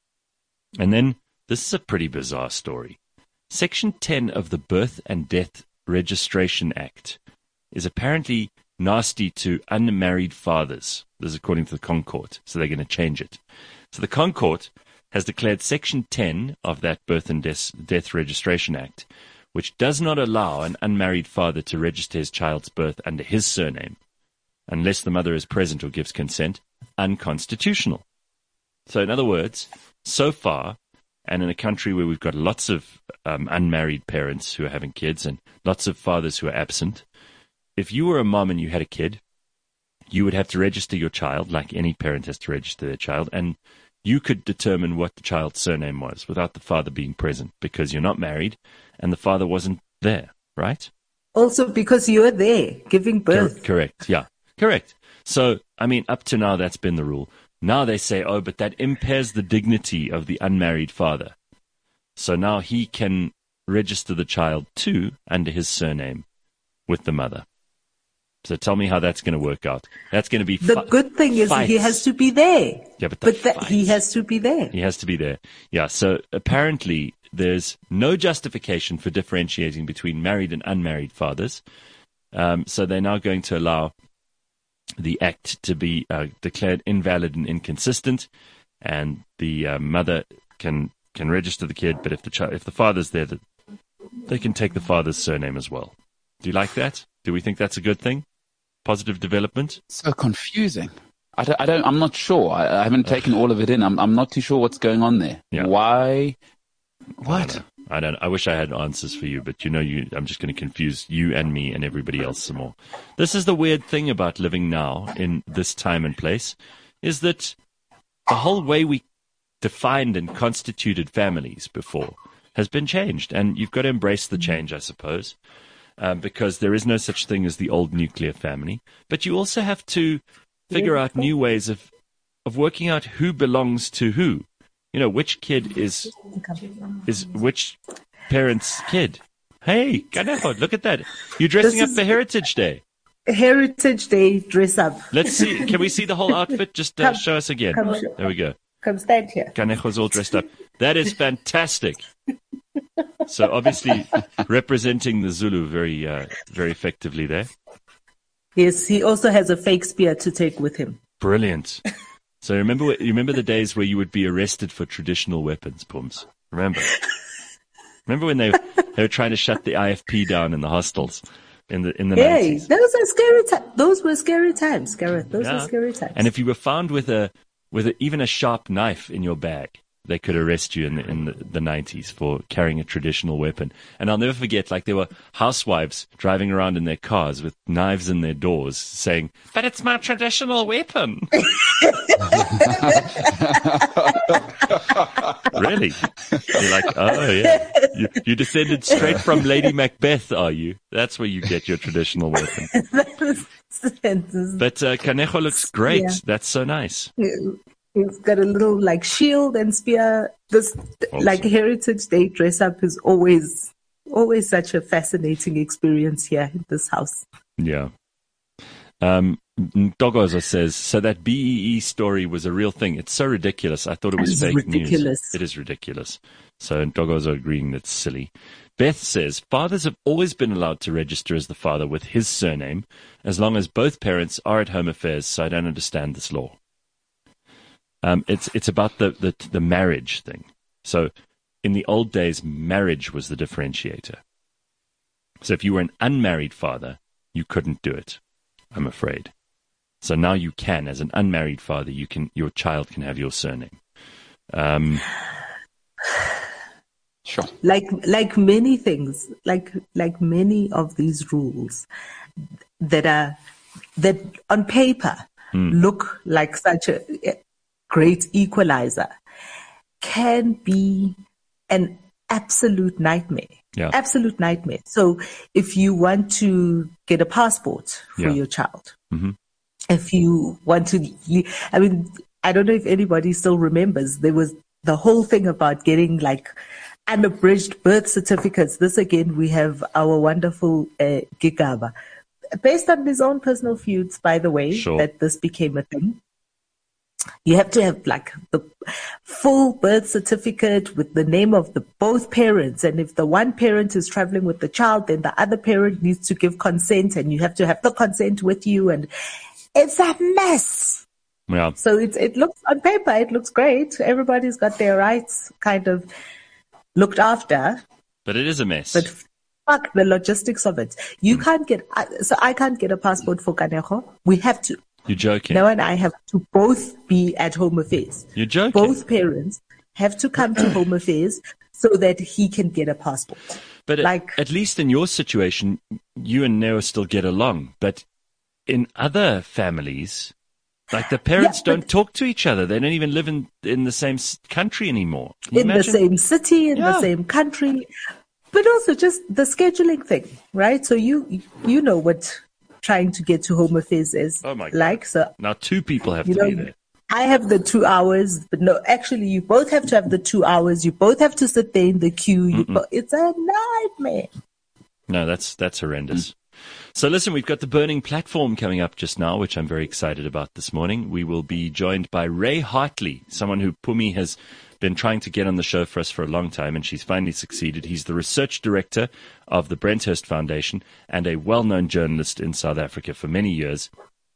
And then this is a pretty bizarre story. Section 10 of the Birth and Death Registration Act is apparently nasty to unmarried fathers. This is according to the Concourt, so they're going to change it. So the Concourt has declared Section 10 of that Birth and Death Registration Act, which does not allow an unmarried father to register his child's birth under his surname, unless the mother is present or gives consent, unconstitutional. So in other words, so far, and in a country where we've got lots of unmarried parents who are having kids and lots of fathers who are absent, if you were a mom and you had a kid, you would have to register your child, like any parent has to register their child, and you could determine what the child's surname was without the father being present, because you're not married and the father wasn't there, right? Also because you're there giving birth. Correct, yeah. Correct. So, I mean, up to now, that's been the rule. Now they say, oh, but that impairs the dignity of the unmarried father. So now he can register the child too under his surname with the mother. So tell me how that's going to work out. That's going to be the good thing is fights. He has to be there. Yeah, he has to be there. He has to be there. Yeah. So apparently there's no justification for differentiating between married and unmarried fathers. So they're now going to allow the act to be declared invalid and inconsistent, and the mother can can register the kid, but if the father's there, they can take the father's surname as well. Do you like that? Do we think that's a good thing? Positive development? So confusing. I'm not sure. I haven't taken all of it in. I'm not too sure what's going on there. Yeah. Why? What? I don't. I wish I had answers for you, but I'm just going to confuse you and me and everybody else some more. This is the weird thing about living now in this time and place, is that the whole way we defined and constituted families before has been changed, and you've got to embrace the change, I suppose, because there is no such thing as the old nuclear family. But you also have to figure out new ways of working out who belongs to who. Which kid is which parent's kid. Hey, Kaneho, look at that. You're dressing up for Heritage Day. Heritage Day dress up. Let's see. Can we see the whole outfit? Just show us again. There we go. Come stand here. Kaneho's all dressed up. That is fantastic. So obviously representing the Zulu very, very effectively there. Yes, he also has a fake spear to take with him. Brilliant. So you remember the days where you would be arrested for traditional weapons, Pums? Remember when they were trying to shut the IFP down in the hostels in the 90s? Those are scary times. Those were scary times, Gareth. Those were scary times. And if you were found with even a sharp knife in your bag, they could arrest you in the 90s for carrying a traditional weapon. And I'll never forget, there were housewives driving around in their cars with knives in their doors saying, "But it's my traditional weapon." Really? You're like, oh yeah. You descended straight from Lady Macbeth, are you? That's where you get your traditional weapon. But Kaneho looks great. Yeah. That's so nice. He's got a little shield and spear. This awesome. Heritage Day dress up is always such a fascinating experience here in this house. Yeah. Dogozo says, so that BEE story was a real thing. It's so ridiculous. I thought it was fake news. It is ridiculous. So Dogozo agreeing that's silly. Beth says, fathers have always been allowed to register as the father with his surname as long as both parents are at home affairs, so I don't understand this law. It's about the marriage thing. So in the old days, marriage was the differentiator. So if you were an unmarried father, you couldn't do it, I'm afraid. So now you can, as an unmarried father, your child can have your surname. Sure. Like many things, like many of these rules that on paper look like such a great equalizer, can be an absolute nightmare. Yeah. Absolute nightmare. So if you want to get a passport for your child, if you want to, I don't know if anybody still remembers, there was the whole thing about getting unabridged birth certificates. This again, we have our wonderful Gigaba. Based on his own personal feuds, by the way, that this became a thing. You have to have the full birth certificate with the name of both parents. And if the one parent is traveling with the child, then the other parent needs to give consent, and you have to have the consent with you. And it's a mess. Yeah. So it looks, on paper, it looks great. Everybody's got their rights kind of looked after. But it is a mess. But fuck the logistics of it. You can't get, so I can't get a passport for Kaneho. We have to. You're joking. Noah and I have to both be at Home Affairs. You're joking. Both parents have to come to Home Affairs so that he can get a passport. But at least in your situation, you and Neo still get along. But in other families, the parents don't talk to each other. They don't even live in the same country anymore. In the same city, in the same country. But also just the scheduling thing, right? So you know what trying to get to Home Affairs is like. So now two people have to be there. I have the 2 hours, but no, actually you both have to have the 2 hours. You both have to sit there in the queue. It's a nightmare. No, that's horrendous. So listen, we've got the Burning Platform coming up just now, which I'm very excited about this morning. We will be joined by Ray Hartley, someone who Pumi has been trying to get on the show for us for a long time, and she's finally succeeded. He's the research director of the Brenthurst Foundation and a well-known journalist in South Africa for many years.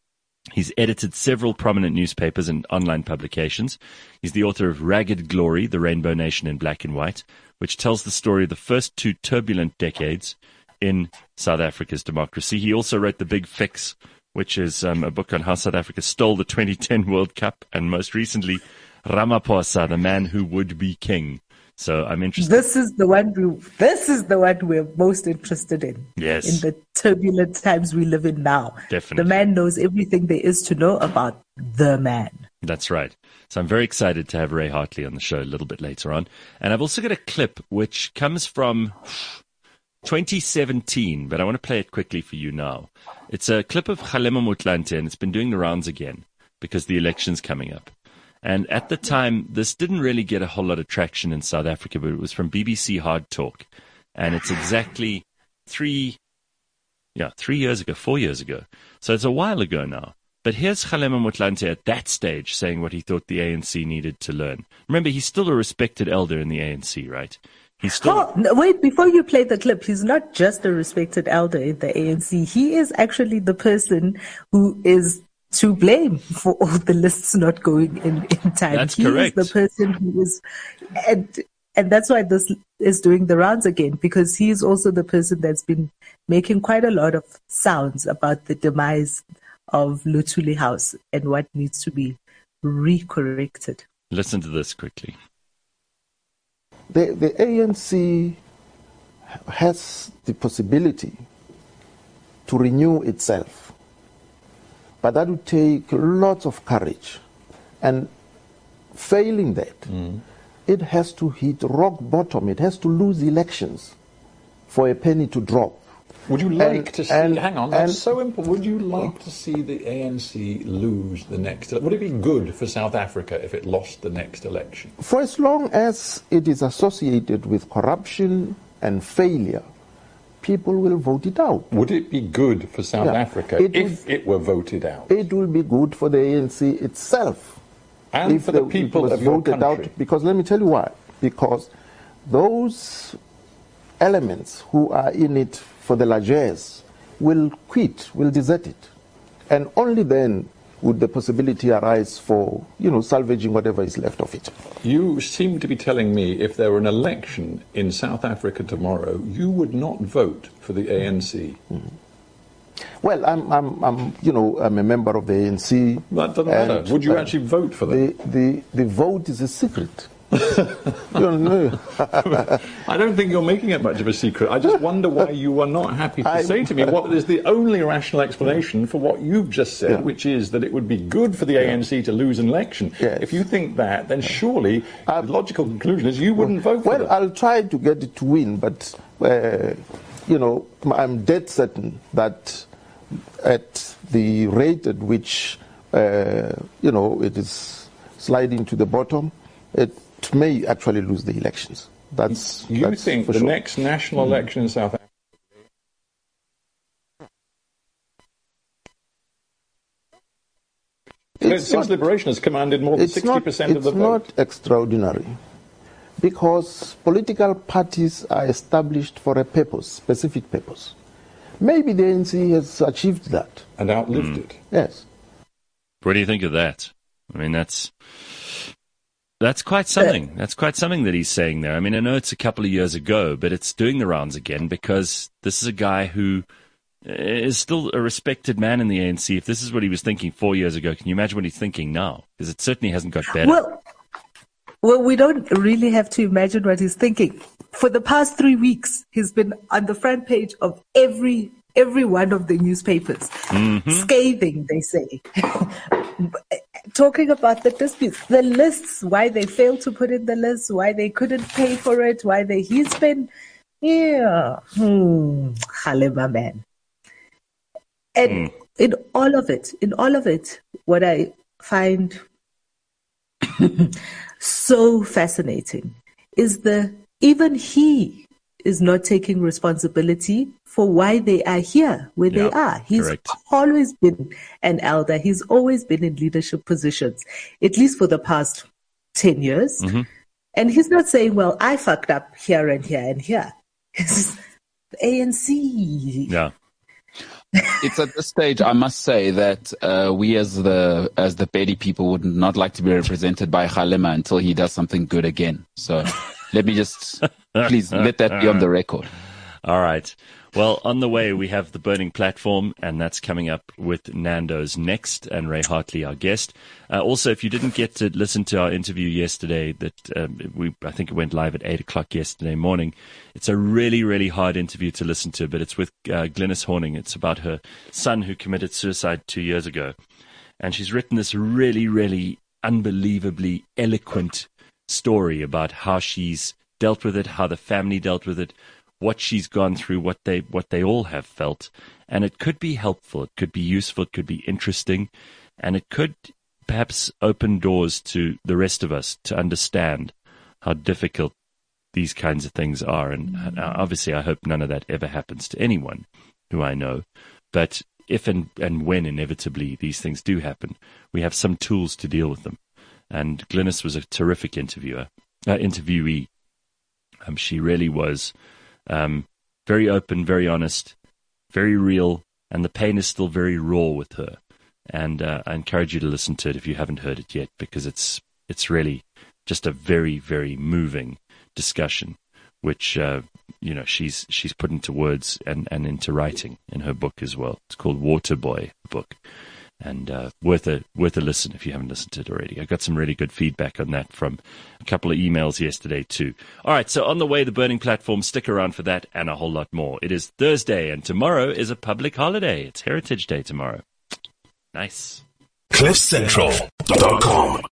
He's edited several prominent newspapers and online publications. He's the author of Ragged Glory, The Rainbow Nation in Black and White, which tells the story of the first 2 turbulent decades in South Africa's democracy. He also wrote The Big Fix, which is a book on how South Africa stole the 2010 World Cup, and most recently, Ramaphosa, the man who would be king. So I'm interested. This is the one we're most interested in. Yes. In the turbulent times we live in now. Definitely. The man knows everything there is to know about the man. That's right. So I'm very excited to have Ray Hartley on the show a little bit later on. And I've also got a clip which comes from 2017, but I want to play it quickly for you now. It's a clip of Kgalema Motlanthe, and it's been doing the rounds again because the election's coming up. And at the time, this didn't really get a whole lot of traction in South Africa, but it was from BBC Hard Talk. And it's exactly 4 years ago. So it's a while ago now. But here's Kgalema Motlanthe at that stage saying what he thought the ANC needed to learn. Remember, he's still a respected elder in the ANC, right? He's still... Wait, before you play the clip, he's not just a respected elder in the ANC. He is actually the person who is to blame for all the lists not going in time. That's correct. He is the person who is, and that's why this is doing the rounds again, because he is also the person that's been making quite a lot of sounds about the demise of Luthuli House and what needs to be recorrected. Listen to this quickly. The ANC has the possibility to renew itself. But that would take lots of courage. And failing that, it has to hit rock bottom. It has to lose elections for a penny to drop. Would you like to see... hang on, that's so important. Would you like to see the ANC lose the next... Would it be good for South Africa if it lost the next election? For as long as it is associated with corruption and failure, people will vote it out. Would it be good for South Africa if it were voted out? It will be good for the ANC itself. And for the people of your country. Out, because let me tell you why. Because those elements who are in it for the largesse will quit, will desert it. And only then would the possibility arise for, salvaging whatever is left of it. You seem to be telling me if there were an election in South Africa tomorrow, you would not vote for the ANC. Well, I'm a member of the ANC. That doesn't matter. Would you actually vote for them? The vote is a secret. You don't know. I don't think you're making it much of a secret. I just wonder why you are not happy to say to me what is the only rational explanation for what you've just said, which is that it would be good for the ANC to lose an election. Yes. If you think that, then surely the logical conclusion is you wouldn't vote for them. Well, I'll try to get it to win, but, I'm dead certain that at the rate at which, it is sliding to the bottom, it may actually lose the elections. That's think the next national election in South Africa? Since liberation has commanded more than 60% of the vote. It's not extraordinary, because political parties are established for a purpose, specific purpose. Maybe the ANC has achieved that. And outlived it. Yes. What do you think of that? I mean, that's quite something. That's quite something that he's saying there. I mean, I know it's a couple of years ago, but it's doing the rounds again because this is a guy who is still a respected man in the ANC. If this is what he was thinking 4 years ago, can you imagine what he's thinking now? Because it certainly hasn't got better. Well, we don't really have to imagine what he's thinking. For the past 3 weeks, he's been on the front page of every one of the newspapers. Scathing, they say. Talking about the disputes, the lists, why they failed to put in the lists, why they couldn't pay for it, he's been, Kgalema, man. And in all of it, what I find so fascinating is even he is not taking responsibility for why they are here, where they are. He's always been an elder. He's always been in leadership positions, at least for the past 10 years. And he's not saying, well, I fucked up here and here and here. It's the ANC. Yeah. It's at this stage, I must say, that we as the Betty people would not like to be represented by Kgalema until he does something good again. So let me just, please, let that be on the record. All right. Well, on the way, we have the Burning Platform, and that's coming up with Nando's next, and Ray Hartley, our guest. Also, if you didn't get to listen to our interview yesterday, that I think it went live at 8 o'clock yesterday morning. It's a really, really hard interview to listen to, but it's with Glynis Horning. It's about her son who committed suicide 2 years ago. And she's written this really, really unbelievably eloquent story about how she's dealt with it, how the family dealt with it, what she's gone through, what they all have felt. And it could be helpful, it could be useful, it could be interesting, and it could perhaps open doors to the rest of us to understand how difficult these kinds of things are. And obviously I hope none of that ever happens to anyone who I know. But if and when inevitably these things do happen, we have some tools to deal with them. And Glynis was a terrific interviewee. She really was very open, very honest, very real, and the pain is still very raw with her. And I encourage you to listen to it if you haven't heard it yet, because it's really just a very, very moving discussion, which she's put into words and into writing in her book as well. It's called Waterboy, the book. And worth a listen if you haven't listened to it already. I got some really good feedback on that from a couple of emails yesterday too. All right, so on the way, the Burning Platform. Stick around for that and a whole lot more. It is Thursday, and tomorrow is a public holiday. It's Heritage Day tomorrow. Nice. CliffCentral.com